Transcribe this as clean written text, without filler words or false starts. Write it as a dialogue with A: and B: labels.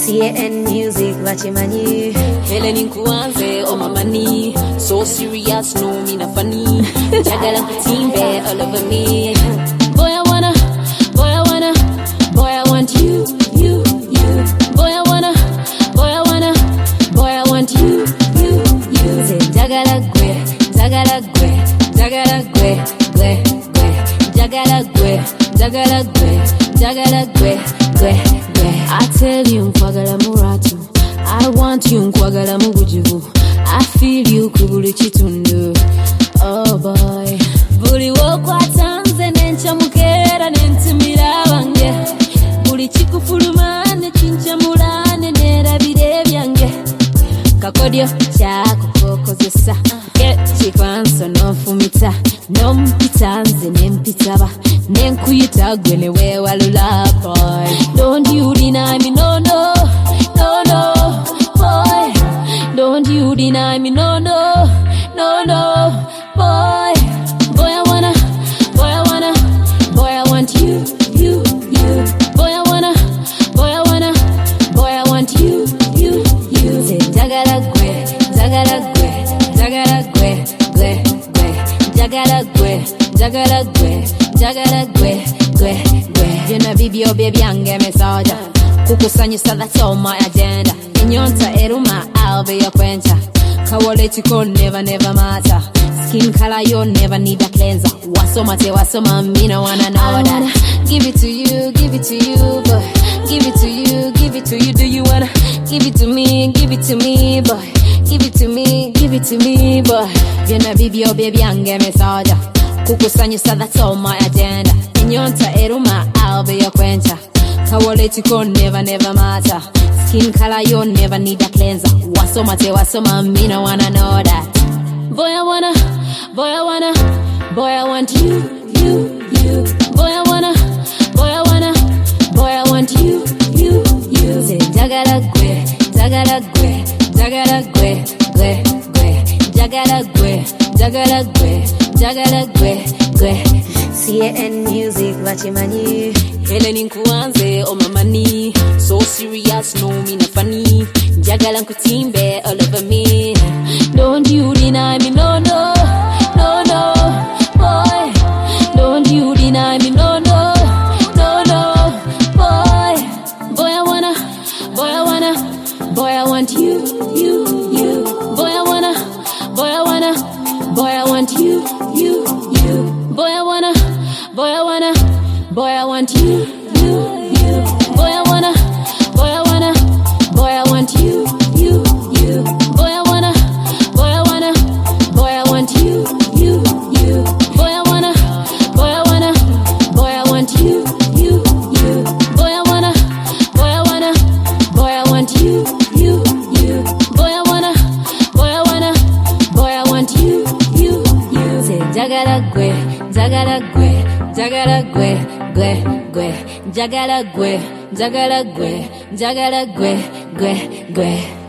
A: CAN music bachimanyi
B: Helen nkuanze oh mamani so serious no me na funny jagala kutimbe all over me boy I wanna boy I wanna boy I want you boy I wanna boy I wanna boy I want you say jagala gwe jagala gwe jagala gwe gwe gwe jagala gwe jagala gwe jagala gwe gwe gwe I tell you nkwagala muratu I want you nkwagala mubujuvu I feel you kubuli chitundu oh boy buli wokwatanze nenchamukera nentimira bange buli chikufulumane chinchamulane nerabire byange kakodyo chakukokozesa chikwanso nofumita nompitanze nempitaba nenkuyita gwe newe walula boy don't you deny me no no no no boy don't you deny me no no no no boy boy I wanna boy I wanna boy I want you boy I wanna boy I wanna boy I want you say jagala gwe jagala gwe jagala gwe gwe gwe jagala gwe jagala gwe jagala gwe gwe gwe byonna bibyo bye byange mesaja kukusanyisa that's all my agenda enyonta eruma I'll be your quencher kawole chiko never matter skin color you never need a cleanser wasoma me no wanna know that give it to you boy give it to you do you wanna give it to me boy give it to me boy byonna bibyo bye byange mesaja kukusanyisa that's all my agenda enyonta eruma I'll be your quencher kawole chiko never matter skin color you never need a cleanser wasoma me no wanna know that boy I wanna boy I wanna boy I want you boy I wanna boy I wanna boy I want you say jagala gwe jagala gwe jagala gwe gwe gwe jagala gwe jagala gwe jagala gwe gwe
A: CAN music bachimanyi
B: Helen nkuanze oh mamani so serious no me na funny jagala nkutimbe all over me don't you deny me no no no no boy don't you deny me no no no no boy boy I wanna boy I wanna boy I want you boy I wanna boy I wanna boy I want you boy I wanna boy I wanna boy I want you boy I wanna boy I wanna boy I want you boy I wanna boy I wanna boy I want you boy I wanna boy I wanna boy I want you boy I wanna boy I wanna boy I want you boy I wanna boy I wanna boy I want you say jagala gwe jagala gwe jagala gwe gwe gwe jagala gwe jagala gwe jagala gwe gwe gwe